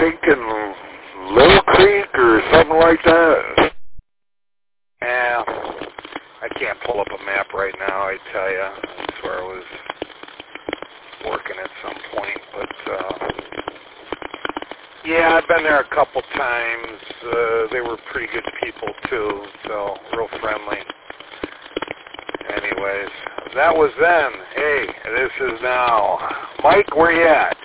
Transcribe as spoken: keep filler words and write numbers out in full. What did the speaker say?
thinking Little Creek or something like that. Yeah, I can't pull up a map right now, I tell you. That's where I was working at some point. But, uh, yeah, I've been there a couple times. Uh, they were pretty good people, too, so real friendly. Anyways, that was then. Hey, this is now. Mike, where you at?